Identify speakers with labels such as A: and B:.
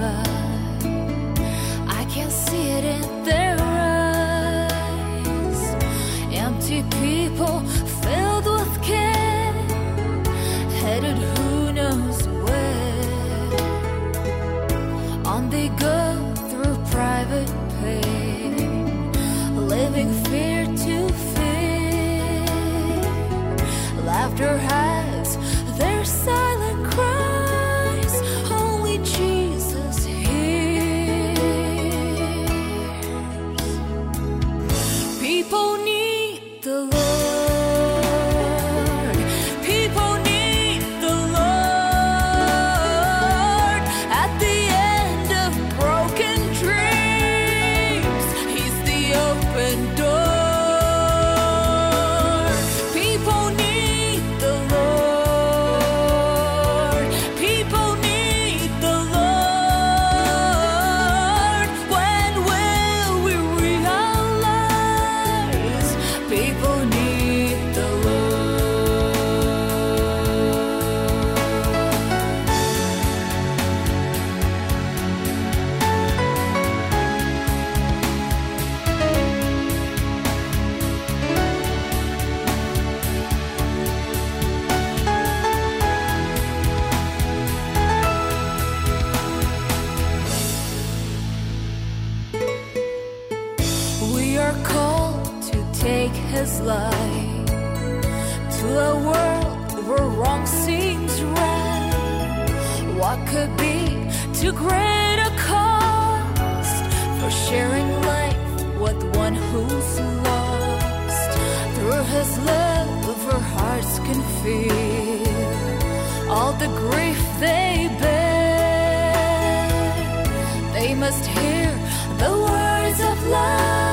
A: but I can see it in their eyes. Empty people filled with care, headed who knows where. On they go through private pain, living fear to fear. Laughter hides their silent cries, only Jesus hears. People need the Lord. People need the Lord. At the end of broken dreams, He's the open door. People need the Lord. People need the Lord. When will we realize people need the We are called to take His light to a world where wrong seems right. What could be too great a cost for sharing life with one who's lost? Through His love, our hearts can feel all the grief they bear. They must hear the words of love.